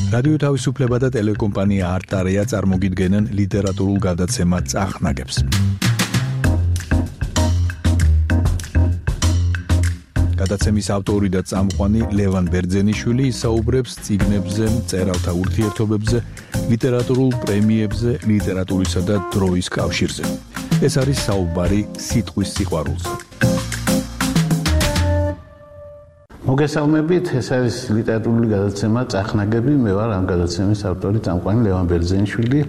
რადიო თავისუფლება და ტელეკომპანია არტარია წარმოგიდგენენ ლიტერატურულ გადაცემა წახნაგებს. გადაცემის ავტორი და წამყვანი ლევან ბერძენიშვილი ისაუბრებს წიგნებზე, მწერალთა ურთიერთობებზე, ლიტერატურულ პრემიებზე, ლიტერატურისა და დროის კავშირზე. ეს არის საუბარი სიტყვის სიყვარულზე. მოგესალმებით, ეს არის ლიტერატურული გადაცემა წახნაგები, მე ვარ ამ გადაცემის ავტორი წამყვანი ლევან ბერძენიშვილი.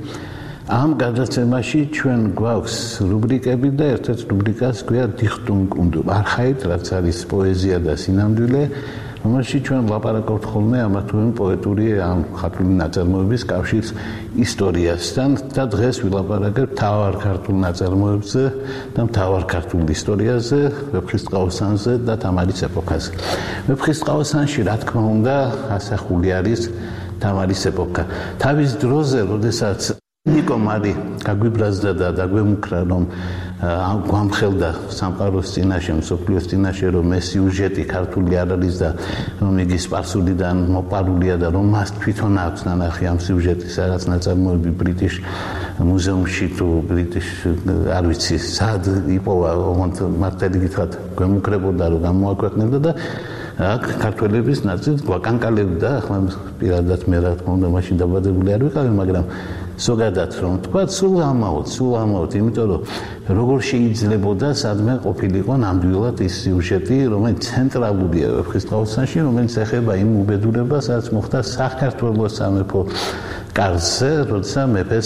ამ გადაცემაში ჩვენ გვაქვს რუბრიკები და ერთ-ერთ რუბრიკას გვია დიხტუნ კუნდუ, არხაით, რაც არის პოეზია და სინამდვილე, რომელშიც ჩვენ ვლაპარაკობთ ხოლმე ამა თუ იმ პოეტური ამ ხალხური ნაწარმოების კავშირს ისტორიასთან და დღეს ვილაპარაკებთ მთავარ ქართულ ნაწარმოებზე და მთავარ ქართულ ისტორიაზე, ვეფხისტყაოსანზე და თამარის ეპოქაზე. ვეფხისტყაოსანში, რა თქმა უნდა, ასახული არის თამარის ეპოქა. თავის დროზე, როდესაც ნიკო მარი გაგვიბრაზდა და დაგვემუქრა, რომ გვამხელდა სამყაროს წინაშე, მსოფლიოს წინაშე, რომ ეს სიუჟეტი ქართული არ არის და რომ იგი სპარსულიდან მოპარულია და რომ მას თვითონ აქვს ნანახი ამ სიუჟეტის რაღაც ნაწარმოები ბრიტიშ მუზეუმში თუ ბრიტიშ არ ვიცი სად იპოვა, ოღონდ მართალი გითხრათ გვემუქრებოდა რომ გამოაქვეყნებდა და აქ ქართველების ნაწილს გვაკანკალებდა, ახლა პირადად მე რა თქმა უნდა მაშინ დაბადებული არ ვიყავი, მაგრამ ზოგადად რომ თქვა, სულ ამაოდ, იმიტომ რომ როგორ შეიძლებოდა სადმე ყოფილიყო ნამდვილად ის სიუჟეტი, რომელიც ცენტრალურია ვეფხისტყაოსანში, რომელიც ეხება იმ უბედურებას, რაც მოხდა საქართველოს სამეფო კარზე, როცა მეფეს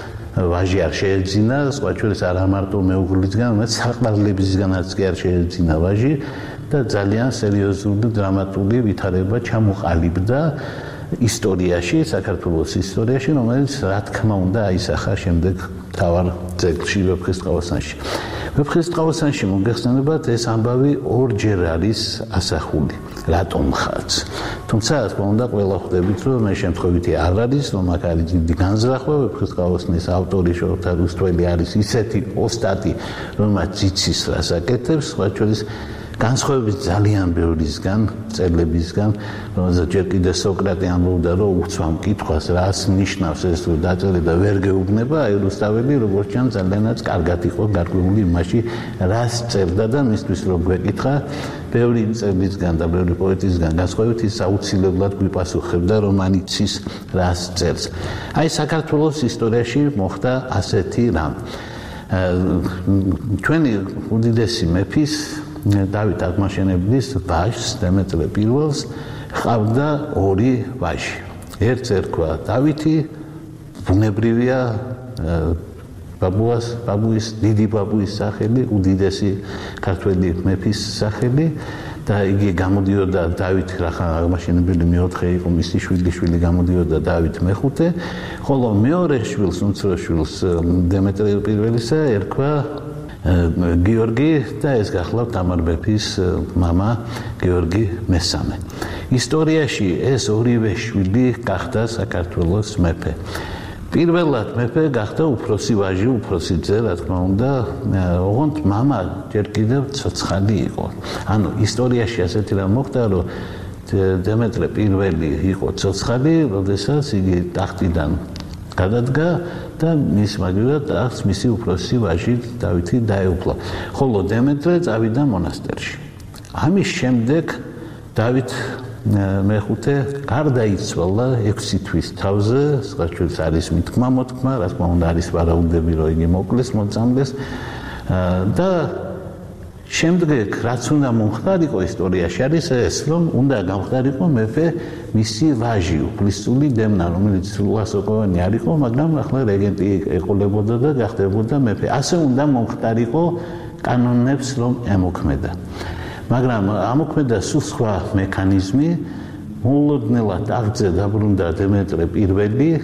ვაჟი არ შეეძინა, სხვა შორის არა მარტო მეუღლისგან, არამედ საყვარლებისგანაც კი არ შეეძინა ვაჟი და ძალიან სერიოზული და დრამატული ვითარება ჩამოყალიბდა ისტორიაში, საქართველოს ისტორიაში, რომელიც რა თქმა უნდა აისახა შემდეგ მთავარ ძეგლში ვეფხისტყაოსანში. ვეფხისტყაოსანში მოგეხსენებათ, ეს ამბავი ორჯერ არის ასახული. რატომღაც. თუმცა, რა თქმა უნდა, ყველა ხვდებით, რომ მე შემთხვევითი არ არის, რომ აქ არის დიდი განზრახვა, ვეფხისტყაოსნის ავტორი შოთა რუსთველი არის ისეთი ოსტატი, რომელმაც იცის რას აკეთებს, სხვა შორის განსხვავებით ძალიან ბევრისგან, წერლებისგან, რომელზეც ჯერ კიდევ სოკრატე ამბობდა, რომ უცვამ კითხვას, რას ნიშნავს ეს თუ დაწერე და ვერ გეუბნება, აი რუსთაველი როგორც ჩანს ძალიანაც კარგად იყო გარკვეული იმაში, რას წერდა და მისთვის რომ გვეკითხა, ბევრი წერლისგან და ბევრი პოეტისგან განსხვავებით ის აუცილებლად გვიპასუხებდა, რომ მან იცის რას წერს. აი საქართველოს ისტორიაში მოხდა ასეთი რამ. ჩვენი უდიდესი მეფის დავით აღმაშენებლის ვაჟს, დემეტრე პირველს, ჰყავდა ორი ვაჟი. ერთს ერქვა დავითი, ბუნებრივია ბაბუის, დიდი ბაბუის სახელი, უდიდესი ქართველი მეფის სახელი და იგი გამოდიოდა დავით აღმაშენებელი მეოთხე იყო, მისი შვილი გამოდიოდა დავით მეხუთე, ხოლო მეორე შვილს, უმცროს შვილს დემეტრე პირველისა ერქვა გიორგი და ეს გახლავთ თამარ მეფის მამა გიორგი მესამე. ისტორიაში ეს ორივე შვილი გახდა საქართველოს მეფე. პირველად მეფე გახდა უფროსი ვაჟი, უფროსი ძე, რა თქმა უნდა, ოღონდ მამა ჯერ კიდევ ცოცხალი იყო. ანუ ისტორიაში ასეთი რამ მოხდა, რომ დემეტრე პირველი იყო ცოცხალი, როდესაც იგი ტახტიდან გადადგა და მის მაგივრად ტახტს მისი უფროსი ვაჟი დავითი დაეუფლა. ხოლო დემეტრე წავიდა მონასტერში. ამის შემდეგ დავით მეხუთე გარდაიცვალა 6 თვის თავზე, სხვა შორის არის მითქმა-მოთქმა, რა თქმა უნდა არის ვარაუდები, რომ იგი მოკლეს, მოწამლეს და შემდეგ რაც უნდა მომხდარიყო ისტორიაში არის ეს, რომ უნდა გამხდარიყო მეფე მისი ვაჟი, უფლისწული დემნა, რომელიც სრულასოყოვანი არ იყო, მაგრამ ახლა რეგენტი ეყოლებოდა და გახდებოდა მეფე. ასე უნდა მომხდარიყო კანონებს რომ ემოქმედა. მაგრამ ამოქმედა სულ სხვა მექანიზმი, მოულოდნელად აღწე დაბრუნდა დემეტრე პირველი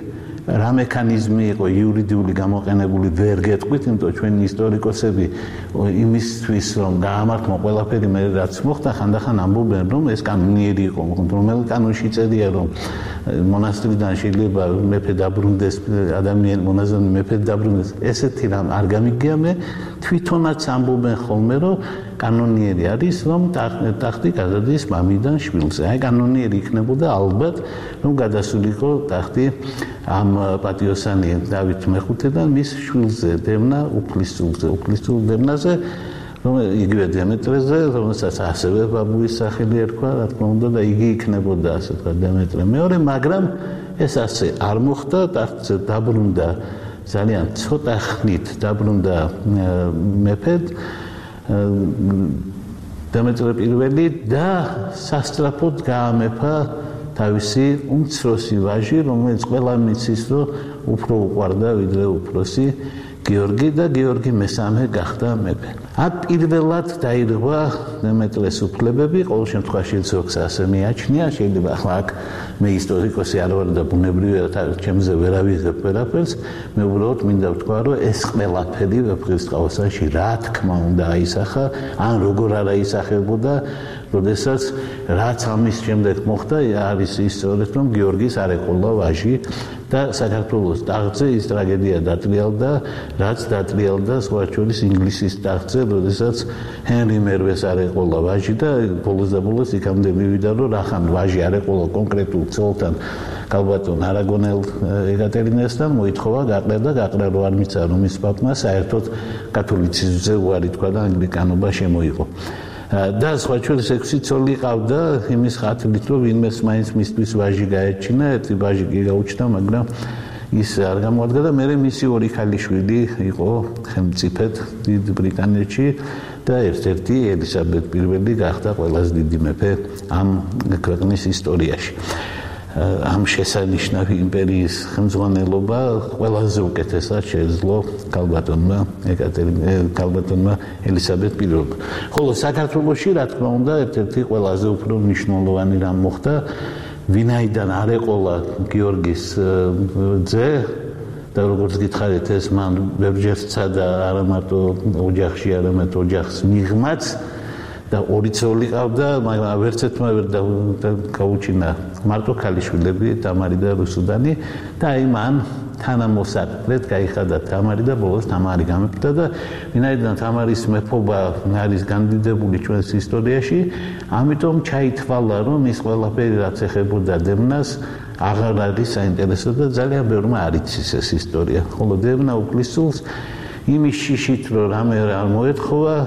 რა მექანიზმი იყო იურიდიული გამოყენებული ვერ გეტყვით, იმიტომ ჩვენი ისტორიკოსები იმისთვის რომ გაამართმა ყველაფერი მე რაც მოხდა, ხანდახან ამბობენ რომ ეს კანონიერი იყო, რომელი კანონში წერია რომ მონასტრიდან შეიძლება მეფე დაბრუნდეს, ადამიანი მონაზონი მეფე დაბრუნდეს, ესეთი რამ არ გამიგია მე თვითონაც ამბობენ ხოლმე რომ კანონიერი არის რომ ტახტი გადადის მამიდან შვილზე. აი კანონიერი იქნებოდა ალბათ რომ გადასულიყო ტახტი ამ პატიოსანი დავით მეხუთედან მის შვილზე დევნა უფლისწულ დევნაზე რომ იგივე დემეტრეზე რომელსაც ასევე ბაბუის სახელი ერქვა რა თქმა უნდა და იგი იქნებოდა ასე თქვა დემეტრე მეორე მაგრამ ეს ასე არ მოხდა ტახტზე დაბრუნდა ძალიან ცოტა ხნით დაბრუნდა მეფედ დემეტრე პირველი და სასწრაფოდ გაამეფა თავისი უმცროსი ვაჟი, რომელიც ყველამ იცის, რომ უფრო უყვარდა ვიდრე უფროსი გიორგი და გიორგი მესამე გახდა მეფე. აქ პირველად დაირღვა დემეტრეს უფლებები, ყოველ შემთხვევაში ზოგს ასე მიაჩნია, შეიძლება ახლა აქ მე ისტორიკოსი არ ვარ და ბუნებრივია ჩემზე ვერ ავიღებ ვერაფერს, მე უბრალოდ მინდა ვთქვა, რომ ეს ყველაფერი ვეფხისტყაოსანში რა თქმა უნდა აისახა, ან როგორ არ აისახებოდა, როდესაც რაც ამის შემდეგ მოხდა, არის ის სწორედ რომ გიორგის არ ეყოლა ვაჟი და საქართველოს ტახტზე ის ტრაგედია დაწლიალდა, რაც დაწლიალდა სხვა შორის ინგლისის ტახტზე, როდესაც ჰენრი მერვეს არ ეყოლა ვაჟი და ბოლოს და ბოლოს იქამდე მივიდა, რომ რახან ვაჟი არ ეყოლა კონკრეტულ ცოლთან კალბატონ არაგონელ ეკატერინესთან მოითხოვა გაყრა რომ არ მიცა რომ ის პაპმა საერთოდ კათოლიციზმზე უარი თქვა და ანგლიკანობა შემოიღო. და სხვა შორის 6 ცოლი ყავდა იმის ხათლით რომ ვინმეს მაინც მისთვის ვაჟი გაეჩინა, ერთი ვაჟი კი გაუჩნდა, მაგრამ ის არ გამოადგა და მერე მისი ორი ქალიშვილი იყო ხელმწიფედ დიდ ბრიტანეთში და ერთ-ერთი ელისაბედ პირველი გახდა ყველაზე დიდი მეფე ამ ქვეყნის ისტორიაში. ამ შესანიშნავი იმპერიის ხელმძღვანელობა ყველაზე უკეთესად შეეძლო კალბატონმა ელისაბედ პირველმა. ხოლო საქართველოში რა თქმა უნდა ერთ-ერთი ყველაზე უფრო მნიშვნელოვანი რამ მოხდა, ვინაიდან არ ეყოლა გიორგის ძე და როგორც გითხარით ეს მან ბევრჯერ სცადა არა მარტო ოჯახში, არამედ ოჯახს მიღმაც და ორი ცოლი ყავდა, მაგრამ ვერც ერთმა ვერ გაუჩინა მარტო ქალიშვილები თამარი და რუსუდანი და აი მან თანამოსაყრეთ გაიხადა თამარი და ბოლოს თამარი გამეფდა და ვინაიდან თამარის მეფობა არის განდიდებული ჩვენს ისტორიაში, ამიტომ ჩაითვალა რომ ის ყველაფერი რაც ეხებოდა დევნას აღარ არის საინტერესო და ძალიან ბევრმა არ იცის ეს ისტორია. ხოლო დევნა უფლისწულს იმის შიშით რომ რამე არ მოეთხოვა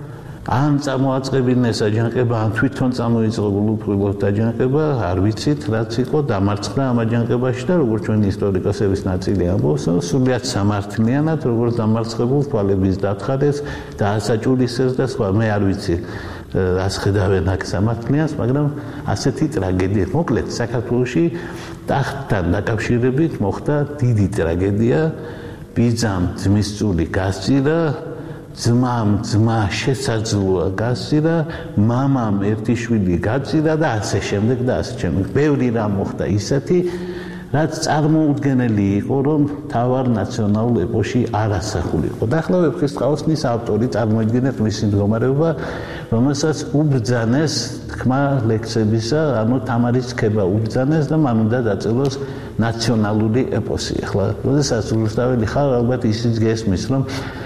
ან წამოაწყებინეს აჯანყება, ან თვითონ წამოიწყო გულუფრილოს დაჯანყება, არ ვიცით, რაც იყო დამარცხდა ამ აჯანყებაში და როგორც ჩვენი ისტორიკოსების ნაწილი ამბობს, სულიად სამართლიანად, როგორც დამარცხებულ თვალების დათხარეს და ასაჭურისეს და სხვა, მე არ ვიცი, რას ხედავენ აქ სამართლიანს, მაგრამ ასეთი ტრაგედია. მოკლედ, საქართველოში ტახტთან დაკავშირებით მოხდა დიდი ტრაგედია, ბიძამ ძმის წული გასწირა, ძმამ ძმა შესაძლოა გასწირა, მამამ ერთი შვილი გაწირა და ასე შემდეგ და ასე შემდეგ. ბევრი რამ მოხდა ისეთი, რაც წარმოუდგენელი იყო, რომ თავარ ნაციონალურ ეპოში არ ასახულიყო. და ახლა ვეფხისტყაოსნის ავტორი წარმოიდგინეთ მისი მდგომარეობა, რომელსაც უბრძანეს თქმა ლექსებისა, ანუ თამარის ქება უბრძანეს და მან უნდა დაწეროს ნაციონალური ეპოსი. ახლა როდესაც რუსთაველი ხარ, ალბათ ისიც გესმის, რომ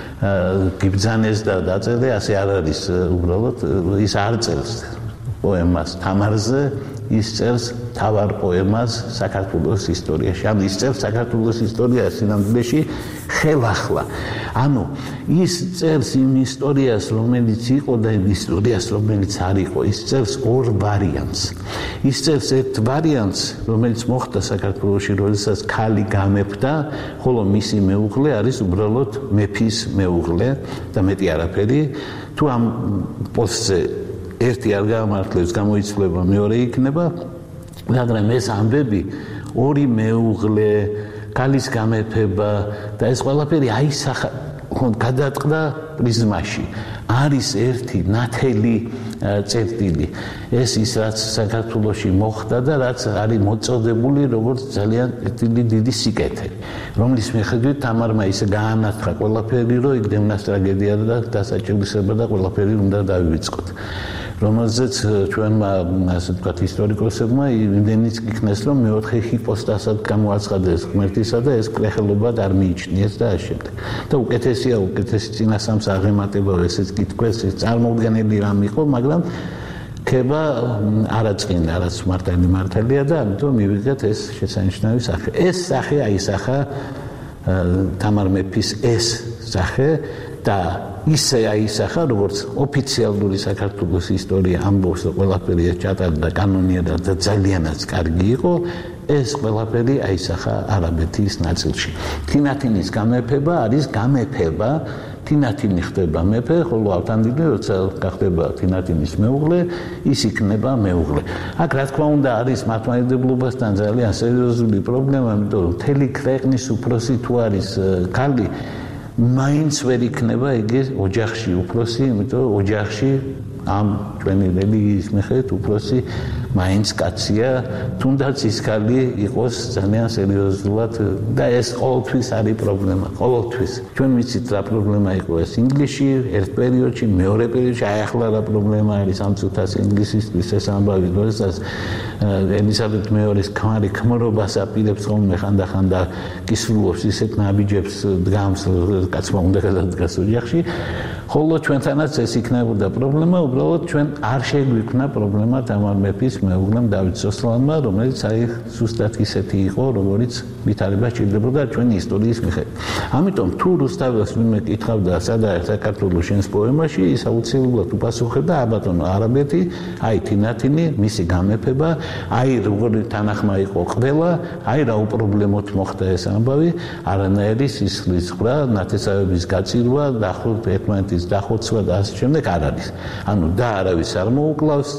გიბძანეს და დაწერე, ასე არ არის უბრალოდ ის არ წერს პოემას თამარზე, ის წერს თავარ პოემას საქართველოს ისტორიაში. ანუ ის წერს საქართველოს ისტორიას სინამდვილეში ხელახლა. ანუ ის წერს იმ ისტორიას, რომელიც იყო და იმ ისტორიას, რომელიც არ იყო. ის წერს ორ ვარიანტს. ის წერს ერთ ვარიანტს, რომელიც მოხდა საქართველოში, როდესაც ქალი გამეფდა, ხოლო მისი მეუღლე არის უბრალოდ მეფის მეუღლე და მეტი არაფერი. თუ ამ პოსტზე ერთი არ გაამართლებს, გამოიცვლება, მეორე იქნება, მაგრამ ეს ამბები ორი მეუღლე, ქალის გამეფება და ეს ყველაფერი აისახა უბრალოდ გადაწყდა პრიზმაში. არის ერთი ნათელი წერტილი. ეს ის რაც საქართველოში მოხდა და რაც არის მოწოდებული როგორც ძალიან დიდი სიკეთე, რომლის მიხედვით თამარმა ისე გაანათხრა ყველაფერი, რომ იქ დემნას ტრაგედია და დასაჭირისება და ყველაფერი უნდა დავივიწყოთ. რომელზეც ჩვენმა ასე ვთქვათ ისტორიკოსებმა იმდენიც გიქნეს, რომ მეოთხე ჰიპოსტასად გამოაცხადეს ღმერთისა და ეს კრეხელობად არ მიიჩნიეს და ამ შემდეგ. და უკეთესი წინასამს აღემატება ესეც კითხვას, ეს წარმოუდგენელი რამ იყო, მაგრამ ქება არაწყინა, რაც მართალია და ამიტომ მივიღეთ ეს შესანიშნავი სახე. ეს სახე აისახა თამარ მეფის ეს სახე და ისე აისახა, როგორც ოფიციალური საქართველოს ისტორია ამბობს, რომ ყველაფერი ეს ჩატარდა კანონიერად და ძალიანაც კარგი იყო, ეს ყველაფერი აისახა არაბეთის ნაწილში. თინათინის გამეფება არის გამეფება, თინათინი ხდება მეფე, ხოლო ავთანდილე როცა გახდება თინათინის მეუღლე, ის იქნება მეუღლე. აქ რა თქმა უნდა არის მართლმადიდებლობასთან ძალიან სერიოზული პრობლემა, იმიტომ რომ მთელი ქვეყნის უფროსი თუ არის ქალი, მაინც ვერ იქნება იგი ოჯახში უფროსი, იმიტომ რომ ოჯახში ამ ჩვენი რელიგიის მიხედვით უფროსი მაინც კაცია, თუნდაც ის ქალი იყოს ძალიან სერიოზულად და ეს ყოველთვის არის პრობლემა, ყოველთვის. ჩვენ ვიცით რა პრობლემა იყო ეს ინგლისში, ერთ პერიოდში, მეორე პერიოდში, აი ახლა რა პრობლემა არის ამ წუთას ინგლისისთვის ეს ამბავი, როდესაც ელიზაბეთ მეორის ქმარი ქმრობას აპირებს ხოლმე ხანდახან და კისრულობს ისეთ ნაბიჯებს დგამს, კაცმა უნდა გადადგას ოჯახში, ხოლო ჩვენთანაც ეს იქნებოდა პრობლემა, უბრალოდ ჩვენ არ შეგვიქმნა პრობლემა თამარ მეფის მეუღლემ დავით სოსლანმა, რომელიც აი ზუსტად ისეთი იყო, როგორიც ვითარება სჭირდებოდა ჩვენი ისტორიის მიხედვით. ამიტომ თუ რუსთაველს ვინმე კითხავდა სადაა საქართველოს შენს პოემაში, ის აუცილებლად უპასუხებდა აბატონო არაბეთი, აი თინათინი, მისი გამეფება, აი როგორი თანახმა იყო ყველა, აი რა უპრობლემოდ მოხდა ეს ამბავი, არანაირი სისხლის ხრა, ნათესავების გაწირვა, ერთმანეთის დახოცვა და ასე შემდეგ არ არის. ანუ და არავის არ მოუკლავს,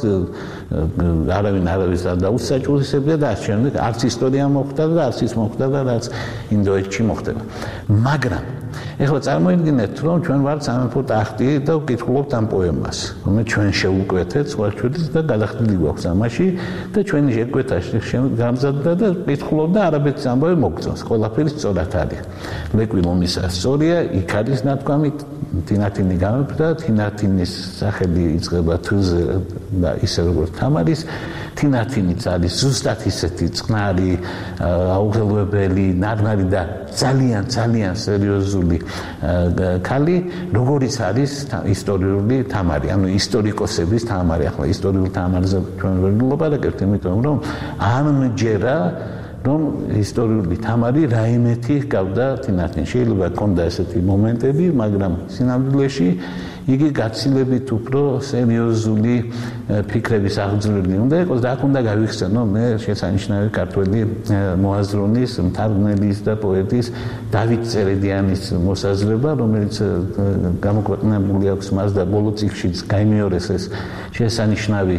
არავინ არავის არ დაუსაჭურისებდა და ასე შემდეგ, არც ისტორია მოხდა და არც ის მოხდა და რაც ინდოეთში მოხდება. მაგრამ ეხლა წარმოიდგინეთ, რომ ჩვენ ვართ სამეფო ტახტი და ვკითხულობთ ამ პოემას, რომელიც ჩვენ შევუკვეთეთ, სხვაჩვენით და გადახდილი გვაქვს ამაში და ჩვენი შეკვეთა გამზადდა და ვკითხულობთ და არაბეთის ამბავი მოგწონს. ყველაფერი სწორად არის. ლეკვი ლომისა სწორია, იქ არის ნათქვამი თინათინი გამეფდა, თინათინის სახელი იწყება თზე და ისე როგორც თამარის, თინათინიც არის ზუსტად ისეთი წყნარი, აუღელვებელი, ნარნარი და ძალიან სერიოზული ქალი, როგორიც არის ისტორიული თამარი, ანუ ისტორიკოსების თამარი. ახლა ისტორიულ თამარზე ჩვენ ვერ ვილაპარაკებთ, იმიტომ რომ ამჯერა რომ ისტორიული თამარი რაიმეთი ჰგავდა თინათინს. შეიძლება ქონდა ესეთი მომენტები, მაგრამ სინამდვილეში იგი გაცილებით უფრო სერიოზული ფიქრების აღძვრელი უნდა იყოს და აქ უნდა გავიხსენო მე შესანიშნავი ქართველი მოაზრონის, მთარგმნელის და პოეტის დავით წერედიანის მოსაზრება, რომელიც გამოქვეყნებული აქვს მას და ბოლო წიგნშიც გაიმეორეს ეს შესანიშნავი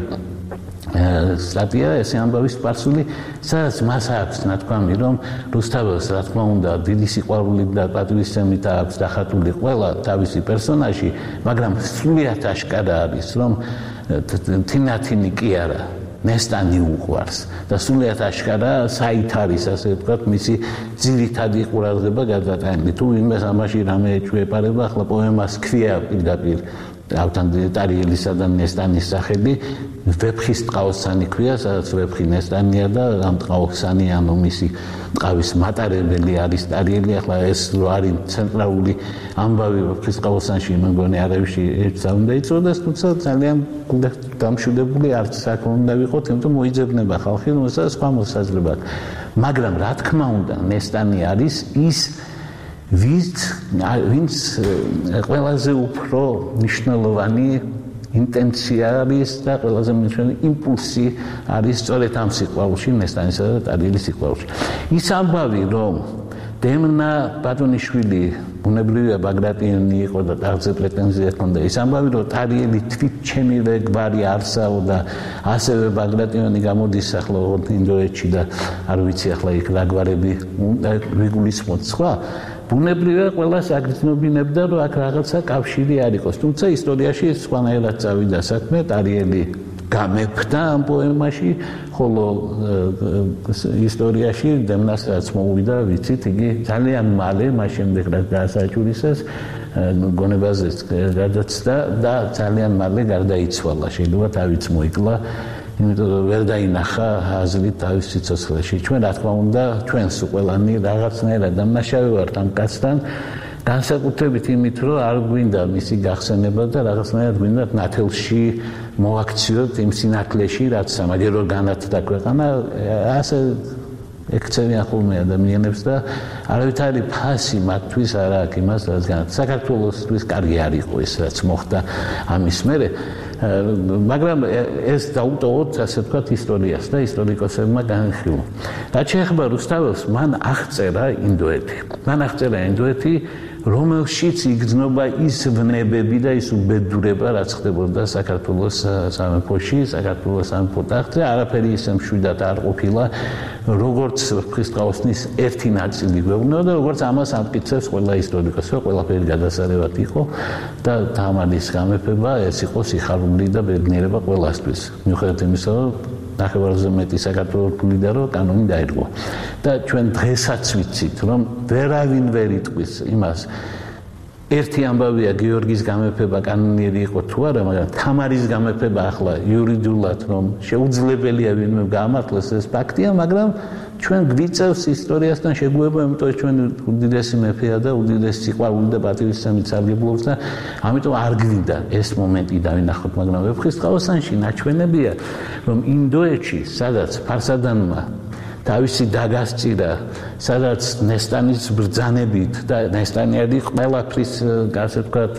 სტატია, ესე ამბავის სპარსული, სადაც მას აქვს ნათქვამი, რომ რუსთაველს რა თქმა უნდა დიდი სიყვარული და პატრიოტიზმით აქვს დახატული ყველა თავისი პერსონაჟი, მაგრამ სრულიად აღკარა არის, რომ თინათინი კი არა, ნესტანი უყვარს და სრულიად აღკარა საით არის, ასე ვთქვათ, მისი ძირითადი ყურადღება გადატანილი. თუ იმას ამაში რამე ეჩვეპარება, ახლა პოემას ქვია პირდაპირ ავთანდილე ტარიელისა და ნესტანის სახელი, ვეფხის ტყავსანი ქვია, სადაც ვეფხი ნესტანია და ამ ტყავსანი ანუ მისი ტყავის მატარებელი არის ტარიელი. ახლა ეს რო არის ცენტრალური ამბავი ვეფხის ტყავსანში, მეგონი არავისი ერთს არ უნდა იწოდეს, თუმცა ძალიან დამშვიდებული არც საქმე უნდა ვიყოთ, იმიტომ მოიძებნება ხალხი, რომელსაც სხვა მოსაზრება აქვს. მაგრამ რა თქმა უნდა, ნესტანი არის ის ვინც ყველაზე უფრო მნიშვნელოვანი ინტენცია არის და ყველაზე მნიშვნელოვანი იმპულსი არის სწორედ ამ სიყვარულში, ნესტანისა და ტარიელის სიყვარულში. ის ამბავი, რომ დემნა ბატონიშვილი ბუნებრივია ბაგრატიონი იყო და ტახტზე პრეტენზია ჰქონდა, ის ამბავი, რომ ტარიელი თვით ჩემივე გვარი არსაო და ასევე ბაგრატიონი გამოდის ახლა ინდოეთში და არ ვიცი ახლა იქ რა გვარები ვიგულისხმოთ სხვა, ბუნებრივია ყველას აგრძნობინებდა რომ აქ რაღაცა კავშირი არ იყოს თუმცა ისტორიაში სხვანაირად წავიდა საქმე ტარიელი გამეფდა ამ პოემაში ხოლო ისტორიაში დემნას რაც მოვიდა ვიცით იგი ძალიან მალე მას შემდეგ რაც დაასაჭურისეს გონებაზე გადაცდა და ძალიან მალე გარდაიცვალა შეიძლება თავიც მოიკლა იმიტომ რომ ვერ დაინახა აზრით თავის სიცოცხლეში ჩვენ რა თქმა უნდა ჩვენს ყველანი რაღაცნაირად დამნაშავე ვართ ამ კაცთან განსაკუთრებით იმით რომ არ გვინდა მისი გახსენება და რაღაცნაირად გვინდა ნათელში მოაქციოთ იმ სინათლეში რაც სამაგერო განათდა ქვეყანა ასე ექცევიან ხოლმე ადამიანებს და არავითარი ფასი მათთვის არ აქვს იმას რაც განათდა საქართველოსთვის კარგი არ იყო ეს რაც მოხდა ამის მერე მაგრამ ეს დაუტოვოთ ასე ვთქვათ ისტორიას და ისტორიკოსებმა განხილვა. რაც შეეხება რუსთაველს, მან აღწერა ინდოეთი, რომელშიც იგრძნობა ის ვნებები და ის უბედურება, რაც ხდებოდა საქართველოს სამეფოში, საქართველოს სამეფო ტახტზე, არაფერი ისე მშვიდად არ ყოფილა, როგორც ფრთისწყალოსნის ერთი ნაწილი გვეუბნება და როგორც ამას ამტკიცებს ყველა ისტორიკოსი, ყველაფერი გადასარევად იყო და თამარის გამეფება ეს იყო სიხარული და ბედნიერება ყველასთვის. მიუხედავად იმისა, რომ ნახევარზე მეტი საქართველოს გულიდა რომ კანონი დაირღვა. და ჩვენ დღესაც ვიცით, რომ ვერავინ ვერ იტყვის იმას. ერთი ამბავია გიორგის გამეფება კანონიერი იყო თუ არა, მაგრამ თამარის გამეფება ახლა იურიდიულად რომ შეუძლებელია ვინმე გაამართლოს ეს ფაქტია, მაგრამ ჩვენ გვიწევს ისტორიასთან შეგუება, იმიტომ რომ ჩვენ უდიდესი მეფეა და უდიდესი სიყვარული და პატივისცემით სარგებლობს და ამიტომ არ გვინდა ეს მომენტი დავინახოთ, მაგრამ ვეფხისტყაოსანში ნაჩვენებია, რომ ინდოეთში, სადაც ფარსადანმა თავისი დაგასწირა, სადაც ნესტანის ბრძანებით და ნესტანიერი ყველაფრის, ასე ვთქვათ,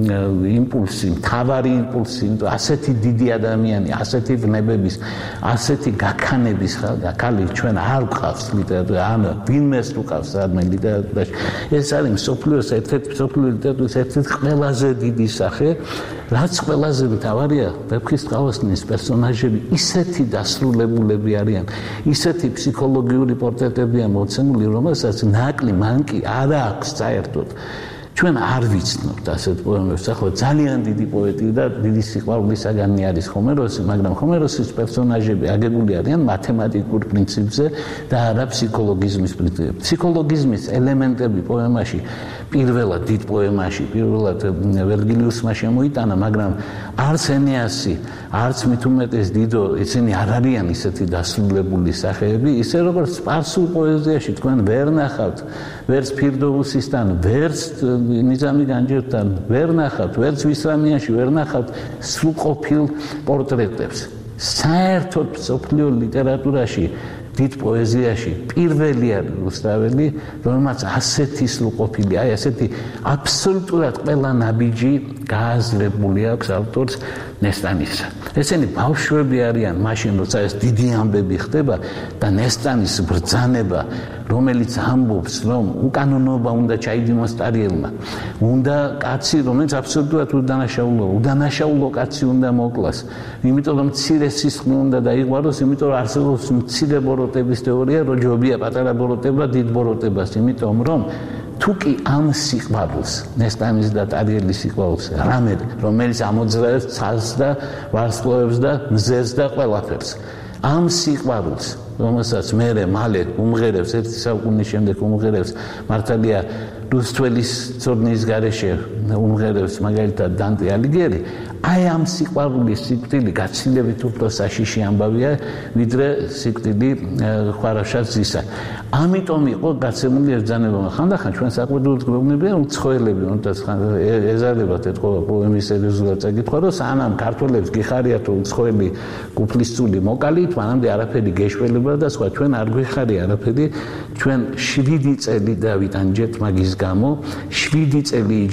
იმპულსი, მთავარი იმპულსი, ასეთი დიდი ადამიანი, ასეთი ვნებების, ასეთი გაქანების ხალი ჩვენ არ გვყავს ლიტერატურა, ან ვინმეს უყავს სადმე ლიტერატურაში. ეს არის მსოფლიოს ლიტერატურის ერთ-ერთი ყველაზე დიდი სახე, რაც ყველაზე მთავარია, ვეფხისტყაოსნის პერსონაჟები ისეთი დასრულებულები არიან, ისეთი ფსიქოლოგიური პორტრეტებია მოცემული, რომელსაც ნაკლი მანკი არ აქვს საერთოდ. ჩვენ არ ვიცნობთ ასეთ პოემებს, ახლა ძალიან დიდი პოეტი და დიდი სიყვარულის საგანი არის ხომეროსი, მაგრამ ხომეროსის პერსონაჟები აგებული არიან მათემატიკურ პრინციპზე და არა ფსიქოლოგიზმის პრინციპზე. ფსიქოლოგიზმის ელემენტები პოემაში პირველად დიდ პოემაში, პირველად ვერგილიუსმა შემოიტანა, მაგრამ არც ენეასი, არც მით უმეტეს დიდო, ისინი არ არიან ისეთი დასრულებული სახეები, ისე როგორც სპარსულ პოეზიაში თქვენ ვერ ნახავთ, ვერც ფირდოუსისთან, ვერც ნიზამი განჯერთან ვერ ნახავთ, ვერც ვისრამიანში ვერ ნახავთ სრულყოფილ პორტრეტებს. საერთოდ მსოფლიო ლიტერატურაში დიდ პოეზიაში პირველი არის რუსთაველი, რომელმაც ასეთი სრულყოფილი, აი ასეთი აბსოლუტურად ყველა ნაბიჯი გააზრებული აქვს ავტორს ნესტანისა. ესენი ბავშვები არიან მაშინ, როცა ეს დიდი ამბები ხდება და ნესტანის ბრძანება, რომელიც ამბობს, რომ უკანონობა უნდა ჩაიდიმოს ტარიელმა, უნდა კაცი, რომელიც აბსოლუტურად უდანაშაულო კაცი უნდა მოკლას, იმიტომ რომ მცირე სისხლი უნდა დაიღვაროს, იმიტომ რომ არსებობს მცირე ბოროტების თეორია, რომ ჯობია პატარა ბოროტება დიდ ბოროტებას, იმიტომ რომ თუკი ამ სიყვარულს, ნესტანის და ტარიელის სიყვარულს, რამე, რომელიც ამოძრავებს ცალს და ვარსკვლავებს და მზეს და ყველაფერს, ამ სიყვარულს, რომელსაც მერე მალე უმღერებს, ერთი საუკუნის შემდეგ უმღერებს, მართალია რუსთველის ცოდნის გარეშე უმღერებს მაგალითად დანტე ალიგიერი, აი ამ სიყვარულის სიკვდილი გაცილებით უფრო საშიში ამბავია, ვიდრე სიკვდილი ხვარაშად ზისა. ამიტომ იყო გაცემული ეს ბრძანება. ხანდახან ჩვენ საყვედურით გვეუბნებიან, რომ ცხოელები, თუნდაც ეზარდებათ ეთქვა პოემის სერიოზულად წაკითხვა, რომ სანამ ქართველებს გიხარიათ, რომ ცხოელი კუფლის წული მოკალით, მანამდე არაფერი გეშველება და სხვა ჩვენ არ გვიხარია არაფერი, ჩვენ 7 წელი დავიტანჯეთ მაგის გამო, 7 წელი იჯდა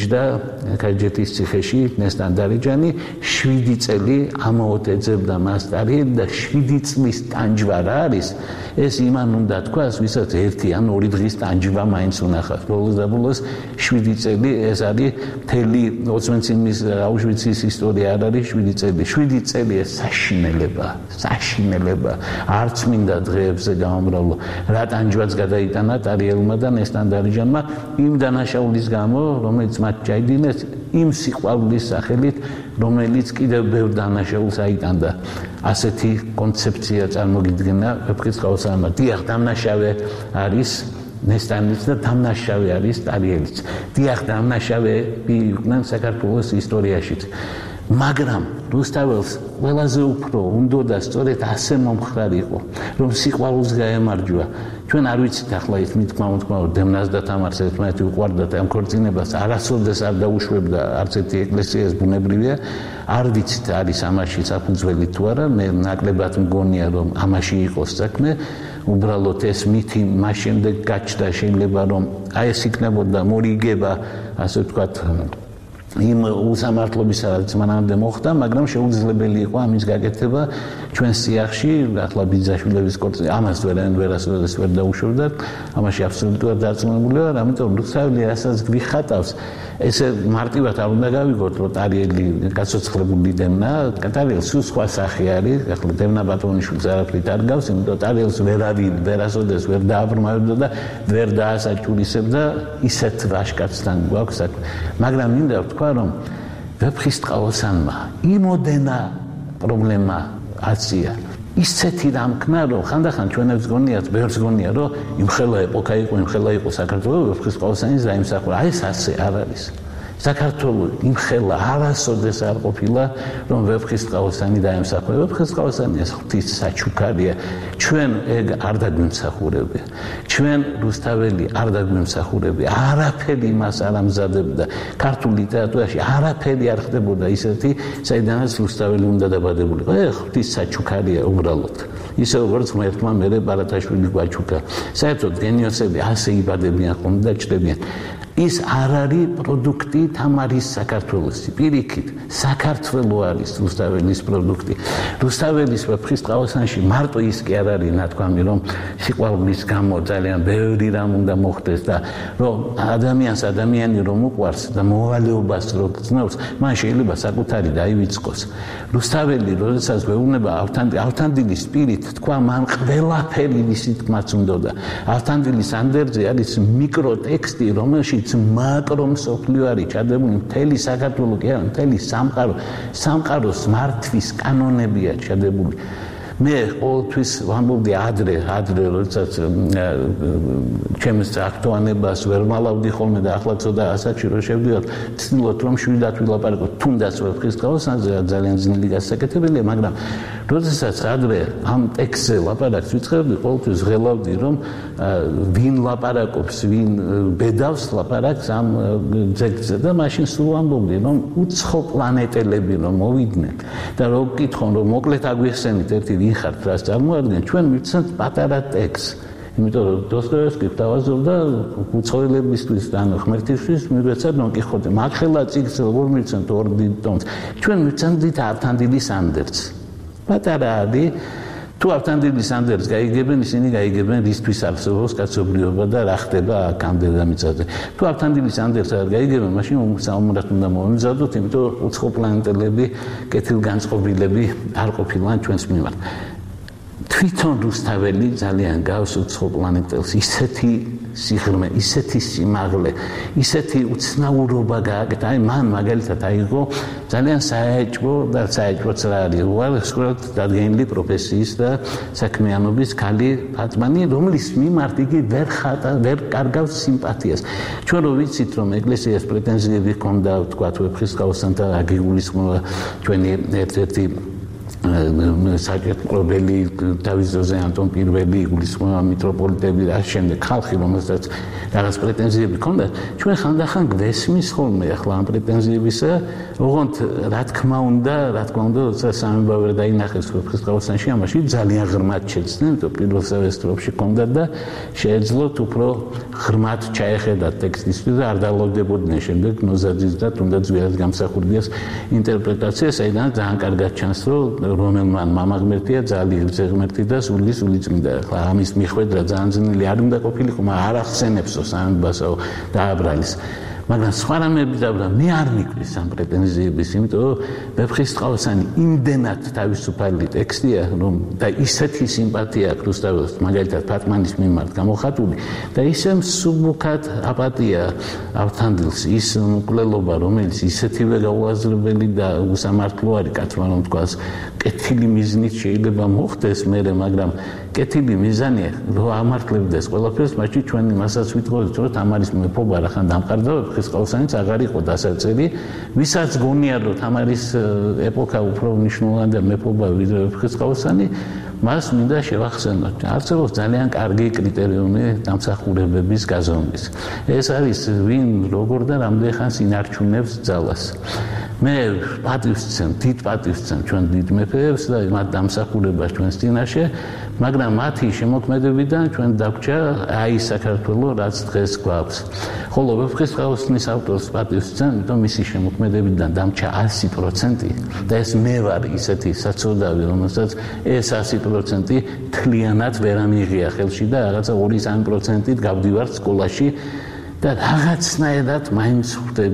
ქაჯეთის ციხეში ნესტან დარეჯანი 7 წელი ამაოდ ეძებდა მას ტარიელი და 7 წლის ტანჯვა რა არის ეს იმან უნდა თქვას ვისაც 1 ან 2 დღის ტანჯვა მაინც უნახავს ბოლოს და ბოლოს 7 წელი ეს არის მთელი ოცმენციმის აუშვიცის ისტორია არ არის 7 წელი ეს საშინელება არც მინდა დღეებზე გამომრავლო რა ტანჯვაც გადაიტანა ტარიელმა და ნესტან დარეჯანმა იმ დანაშაულის გამო რომელიც მათ ჩაიდინეს იმ სიყვარულის სახელით რომელიც კიდევ ბევრ დანაშაულს აიტანდა ასეთი კონცეფცია წარმოგიდგენა ვეფხისტყაოსანმა დიახ დამნაშავე არის ნესტანიც და დამნაშავე არის ტარიელიც დიახ დამნაშავეები იყვნენ საქართველოს ისტორიაშიც მაგრამ რუსთაველს ყველაზე უფრო უნდა სწორედ ასე მომხრარი იყო რომ სიყვარულს გაემარჯვა ჩვენ არ ვიცით ახლა ის მითქმა დემნას და თამარს ერთმანეთი უყვარდათ ამ ქორწინებას არასოდეს არ დაუშვებდა არც ერთი ეკლესიას ბუნებრივია არ ვიცით არის ამაში საფუძველი თუ არა მე ნაკლებად მგონია რომ ამაში იყოს საქმე უბრალოდ ეს მითი მას შემდეგ გაჩნდა შეიძლება რომ აი ეს იქნებოდა მორიგება ასე ვთქვათ იმ უსამართლობისა რაც მანამდე მოხდა, მაგრამ შეუძლებელი იყო ამის გაკეთება ჩვენ სიახში, ახლა ბიძაშვილების კორწინება, ამას ვერასოდეს ვერ დაუშვებდათ, ამაში აბსოლუტურად დარწმუნებული ვარ, ამიტომ რუსთაველი რასაც გვიხატავს, ესე მარტივად არ უნდა გავიგოთ, რომ ტარიელი გაცოცხლებული დემნა, ტარიელს სხვა სახე არის, ახლა დემნა ბატონიშვილს არაფრით არ გავს, იმიტომ ტარიელს ვერავინ ვერასოდეს ვერ დააბრმავებდა და ვერ დაასაჭურისებდა, ისეთ ვაშკაცთან გვაქვს საქმე. მაგრამ მინდა ვთქვა, რომ ვეფხისტყაოსანმა იმოდენა პრობლემა აცია ისეთი რამქნა რომ ხანდახან ჩვენებს გონიათ ბევრს გონია რომ იმხელა ეპოქა იყო იმხელა იყო საქართველოს ვეფხისტყაოსანის დაიმსახურა აი ეს ასე არ არის საქართველოს იმხელა არასოდეს არ ყოფილა რომ ვეფხისტყაოსანი დაემსახურა ვეფხისტყაოსანი ეს ღვთის საჩუქარია ჩვენ ეგ არ დაგვიმსახურებია ჩვენ რუსთაველი არ დაგვიმსახურებია არაფერი მას არ ამზადებდა ქართულ ლიტერატურაში არაფერი არ ხდებოდა ისეთი საიდანაც რუსთაველი უნდა დაბადებულიყო ეგ ღვთის საჩუქარია უბრალოდ ისე როგორც ღმერთმა მერე ბარათაშვილი გვაჩუქა საერთოდ გენიოსები ასე იბადებიან ხომ და ჭდებიან ის არ არის პროდუქტი თამარის საქართველოსი პირიქით საქართველო არის რუსთაველის პროდუქტი რუსთაველის ვეფხისტყაოსანში მარტო ის კი არ არის ნათქვამი რომ სიყვარულის გამო ძალიან ბევრი რამ უნდა მოხდეს და რომ ადამიანი რომ უყვარს და მოვალეობას რო გწნობს მან შეიძლება საკუთარი დაივიწყოს რუსთაველი როდესაც გვეუბნება ავთანდილის პირით თქვა მან ყველაფერი ისი თქმაც უნდოდა ავთანდილის ანდერძე არის მიკროტექსტი რომელშიც მაკრო მსოფლიო არის ჩადებული მთელი საქართველო კი არა მთელი სამყაროს მართვის კანონებია ჩადებული მე ყოველთვის ვამბობდი ადრე როდესაც ჩემს აქტუანებას ვერ მალავდი ხოლმე და ახლა ცოტა ასაჩირო შევდივარ ცდილობ რომ შვიდად ვილაპარაკო თუნდაც ვეფხისტყაოსანზე ძალიან ძნელი გასაკეთებელია მაგრამ როდესაც ადრე ამ ტექსტზე ლაპარაკს ვიწყებდი ყოველთვის ღელავდი რომ ვინ ლაპარაკობს ვინ ბედავს ლაპარაკს ამ ძეგლზე და მაშინ სულ ვამბობდი რომ უცხო პლანეტელები რომ მოვიდნენ და რო გკითხონ რომ მოკლედ აგვიხსენით ერთი ვინ ხართ რას წარმოადგენთ ჩვენ მივცემთ პატარა ტექსტს იმიტომ რომ დოსტოევსკი თავაზობდა უცხოელებისთვის და ღმერთისთვის მიგვეცა დონ კიხოტე მაგხელა წიგნს როგორ მივცემთ ორ ტომს ჩვენ მივცემთ ავთანდილის ანდერძს პატარა არის თუ ავთანდილის ანდერძს გაიგებენ ისინი გაიგებენ რისთვის არსებობს კაცობრიობა და რა ხდება აქ დედამიწაზე თუ ავთანდილის ანდერძს არ გაიგებენ მაშინ საომრად უნდა მომიზადოთ იმიტომ რომ უცხო პლანეტელები კეთილგანწყობილები არ ყოფილან ჩვენს მიმართ თვითონ რუსთაველი ძალიან გავს უცხო პლანეტელს ისეთი სიღრმე ისეთი სიმაღლე ისეთი უცნაურობა გააკეთა აი მან მაგალითად აიღო ძალიან საეჭვოც რა არის უარესკვლელად დადგენილი პროფესიის და საქმიანობის ქალი ფატმანი რომლის მიმართ იგი ვერ კარგავს სიმპათიას ჩვენ რო ვიცით რომ ეკლესიას პრეტენზიები ჰქონდა თქვათ ვეფხისტყაოსანთან აგიგულისხმობა ჩვენი ერთ-ერთი საჭიროებელი დავის ძოზე ანტონ პირველი იგულისხმება მიტროპოლიტები და შემდეგ ხალხი რომელსაც რაღაც პრეტენზიები ჰქონდა ჩვენ ხანდახან გვესმის ხოლმე ახლა ამ პრეტენზიებისა ოღონდ რა თქმა უნდა როცა სამება ვერ დაინახეს ვეფხისტყაოსანში ამაში ძალიან ღრმად შეცდნენ იმიტომ პირველ სემესტრებში ჰქონდათ და შეეძლოთ უფრო ღრმად ჩაეხედათ ტექსტისთვის და არ დალოდებოდნენ შემდეგ ნოზაძის და თუნდაც ვერას გამსახურდიას ინტერპრეტაცია საიდან ძალიან კარგად ჩანს რომ რომელმა მამა ღმერთია ძალიან ღმერთი და სული წმინდა ახლა ამის მიხვედრა ძალიან ძნელი არ უნდა ყოფილიყო მაგრამ არ ახსენებსო სამებასო დააბრალის მაგრამ სხვა რამეები დაბრა მე არ მიკვლის ამ პრეტენზიების იმიტომ რომ ვეფხისტყაოსანი იმდენად თავისუფალი ტექსტია რომ და ისეთი სიმპათია აქვს რუსთაველს მაგალითად ფატმანის მიმართ გამოხატული და ისე მსუბუქად აპატია ავთანდილს ის მკვლელობა რომელიც ისეთივე გაუაზრებელი და უსამართლო არის კაცმა რომ თქვას კეთილი მიზნით შეიძლება მოხდეს მერე მაგრამ კეთილი მიზანია რომ ამართლებდეს ყველაფერს მაშინ ჩვენ იმასაც ვიტყოდით რომ თამარის მეფობა რახან დამყარდა ვეფხისტყაოსანიც აღარ იყო დასაწერი ვისაც გონია რომ თამარის ეპოქა უფრო მნიშვნელოვანი და მეფობა ვიდრე ვეფხისტყაოსანი მას მინდა შევახსენოთ არსებობს ძალიან კარგი კრიტერიუმი დამსახურებების გაზომვის ეს არის ვინ როგორ და რამდენ ხანს ინარჩუნებს ძალას მე დიდ პატივს ვცემ ჩვენ დიდ მეფეებს და მათ დამსახურებას ჩვენს წინაშე მაგრამ მათი შემოქმედებიდან ჩვენ დაგვრჩა აი საქართველო რაც დღეს გვაქვს ხოლო ვეფხისტყაოსნის ავტორს პატივს ვცემ იმიტომ მისი შემოქმედებიდან დამჭა 100% და ეს მე ვარ ისეთი საწოდავი რომელსაც ეს 100% თლიანად ვერ ამიღია ხელში და რაღაცა 2-3%-ით გავდივარ სკოლაში და რაღაცნაირად მაინც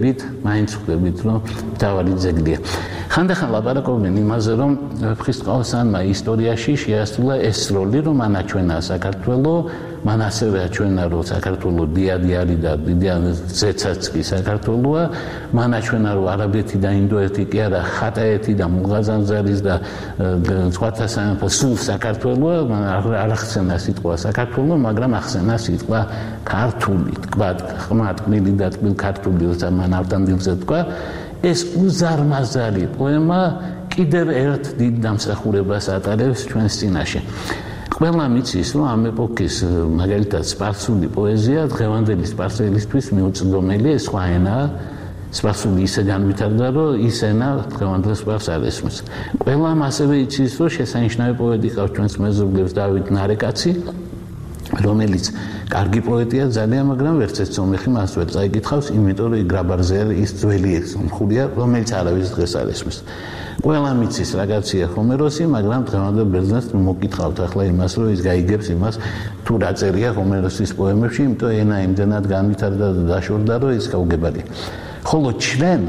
ხვდებით რომ თავარი ძეგლია ხანდახან ლაპარაკობენ იმაზე რომ ვეფხისტყაოსანმა ისტორიაში შეასრულა ეს როლი რომ ანაჩვენა საქართველო მან ასევე აჩვენა რომ საქართველო დიადი არის და ზეცაც კი საქართველოა მან აჩვენა რომ არაბეთი და ინდოეთი კი არა ხატაეთი და მუღაზანზარის და სხვათა სამეფო სულ საქართველოა არ ახსენა სიტყვა საქართველო მაგრამ ახსენა სიტყვა ქართული თქვა ხმად კბილი და თბილ ქართული როცა მან ავტანდილზე თქვა ეს უზარმაზარი პოემა კიდევ ერთ დიდ დამსახურებას ატარებს ჩვენს წინაშე ყველა მიცის რომ ამ ეპოქის მაგალითად სპარსული პოეზია დღევანდელი სპარსელისთვის მიუწვდომელი სხვა ენაა სპარსული ისე განვითარდა რომ ის ენა დღევანდელ სპარსს არ ესმის ყველამ ასევე იცის რომ შესანიშნავი პოეტი ყავს ჩვენს მეზობლებს დავით ნარეკაცი რომელიც კარგი პოეტია ძალიან მაგრამ ვერც ეს წომეხი მას ვერ წაიკითხავს იმიტომ რომ იგრაბარზე ის ძველი ხურია რომელიც არავის დღეს არ ესმის ყველა მიცის რაღაცია ჰომეროსი მაგრამ დღევანდელ ბერძნებს მოგკითხავთ ახლა იმას რომ ის გაიგებს იმას თუ რა წერია ჰომეროსის პოემებში იმიტომ ენა იმდენად განვითარდა და დაშორდა რომ ის გაუგებარია ხოლო ჩვენ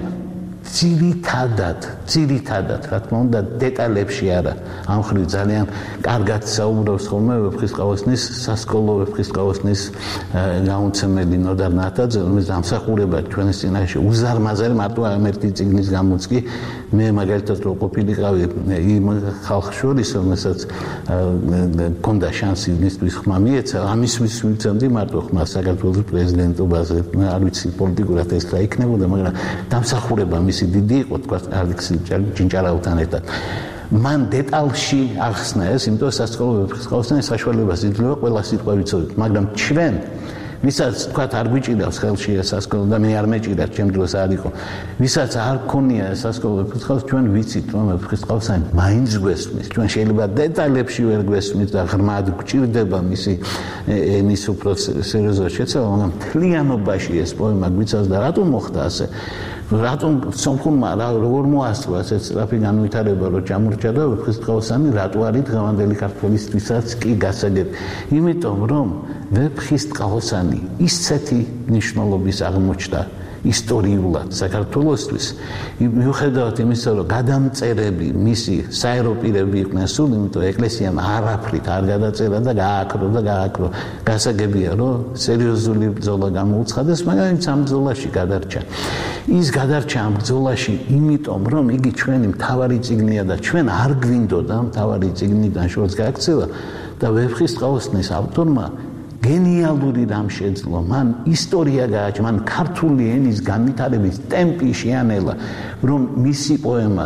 ძირითადად რა თქმა უნდა დეტალებში არა ამ ხრივ ძალიან კარგად საუბრობს ხოლმე ვეფხისტყაოსნის სასკოლო ვეფხისტყაოსნის გამომცემელი ნოდარ ნათაძე რომელიც დამსახურება ჩვენს წინაშე უზარმაზარი მარტო ამ ერთი წიგნის გამოც კი მე მაგალითად რო ყოფილიყავი იმ ხალხს შორის რომელსაც კონდა შანსი მისთვის ხმა მიეცა ამისთვის ვიცემდი მარტო ხმა საქართველოს პრეზიდენტობაზე არ ვიცი პოლიტიკურად ეს რა იქნებოდა მაგრამ დამსახურება მისი დიდი იყო თქვა ალექსი ჯინჭარავთან ერთად მან დეტალში ახსნა ეს იმიტომ სასკოლო ვეფხისტყაოსნის საშუალებას იძლევა ყველა სიტყვა ვიცოდეთ მაგრამ ჩვენ ვისაც თქვა არ გვიჭირავს ხელში ეს სასკოლო და მე არ მეჭირა ჩემ დროს არ იყო ვისაც არ ქონია ეს სასკოლო ვეფხისტყაოსანი ჩვენ ვიცით რომ ვეფხისტყაოსანი მაინც გვესმის ჩვენ შეიძლება დეტალებში ვერ გვესმის და ღრმად გვჭირდება მისი ენის უფრო სერიოზულად შეცვალა მაგრამ მთლიანობაში ეს პოემა გვიცავს და რატომ მოხდა ასე რატომ სომხურმა როგორ მოასწრო ასეთ სწრაფი განვითარება რომ ჩამორჩა და ვეფხისტყაოსანი რატო არის დღევანდელი ქართველისთვისაც კი გასაგები იმიტომ რომ ვეფხისტყაოსანი ისეთი ნიშნულობის აღმოჩნდა ისტორიულად საქართველოსთვის მიუხედავად იმისა რომ გადამწერები მისი საერო პირები იყვნენ სულ იმიტომ ეკლესიამ არაფრით არ გადაწერა და გააკრო გასაგებია რომ სერიოზული ბრძოლა გამოუცხადეს მაგრამ იმ ბრძოლაში გადარჩა ის გადარჩა ამ ბრძოლაში იმიტომ რომ იგი ჩვენი მთავარი წიგნია და ჩვენ არ გვინდოდა მთავარი წიგნიდან შორს გააქცევა და ვეფხისტყაოსნის ავტორმა გენიალური რამ შეძლო მან ისტორია გააჩინა მან ქართული ენის განვითარების ტემპი შეანელა რომ მისი პოემა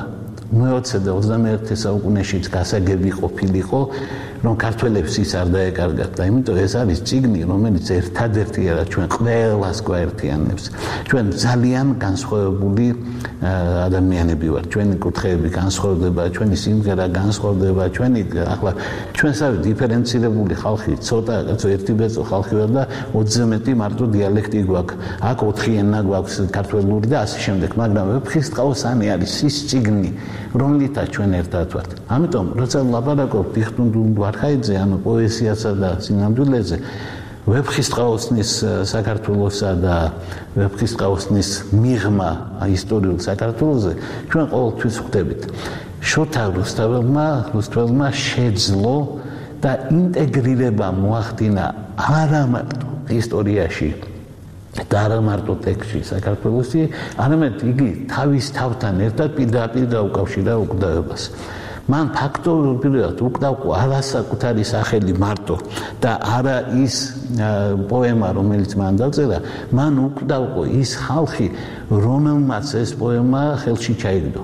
მე-20 და 21 საუკუნეშიც გასაგები ყოფილიყო, რომ ქართველებს ის არ დაეკარგათ და იმიტომ ეს არის წიგნი, რომელიც ერთადერთი არა ჩვენ ყველას გვაერთიანებს. ჩვენ ძალიან განსხვავებული ადამიანები ვართ. ჩვენი კუთხეები განსხვავდება, ჩვენი სიმღერა განსხვავდება, ახლა ჩვენსავე დიფერენცირებული ხალხი, ცოტა ერთი ბეწო ხალხი ვარ და 20-ზე მეტი მარტო დიალექტი გვაქვს. აქ 4 ენა გვაქვს ქართველური და ასე შემდეგ, მაგრამ ვეფხისტყაოსანი არის ის წიგნი, რომლითაც ჩვენ ერთად ვართ. ამიტომ, როცა ვლაპარაკობ დიხტუნდუნ ვარხაიძე, ანუ პოეზიასა და სინამდვილეზე, ვეფხისტყაოსნის საქართველოსა და ვეფხისტყაოსნის მიღმა ისტორიულ საქართველოზე, ჩვენ ყოველთვის ხვდებით. შოთა რუსთაველმა შეძლო და ინტეგრირება მოახდინა არა მარტო ისტორიაში და არა მარტო ტექსტში საქართველოსი, არამედ იგი თავის თავთან ერთად პირდაპირ გაუკავშირა უკვდავებას. მან ფაქტობრივად უკვდავყო არა საკუთარი სახელი მარტო და არა ის პოემა, რომელიც მან დაწერა, მან უკვდავყო ის ხალხი, რომელმაც ეს პოემა ხელში ჩაიგდო.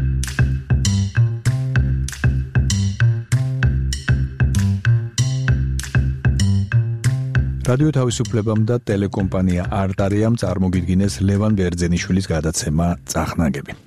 რადიო თავისუფლებამ და ტელეკომპანია არტარიამ წარმოგიდგინეს ლევან ბერძენიშვილის გადაცემა წახნაგები.